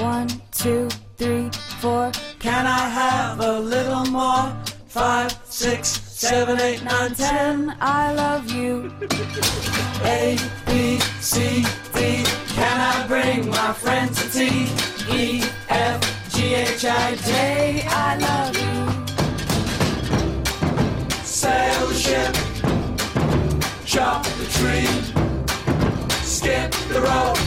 1, 2, 3, 4. Can I have a little more? 5, 6, 7, 8, 9, 10. I love you. A, B, C, D. Can I bring my friend to tea? E, F, G, H, I, J. I love you. Sail the ship, chop the tree, skip the rope,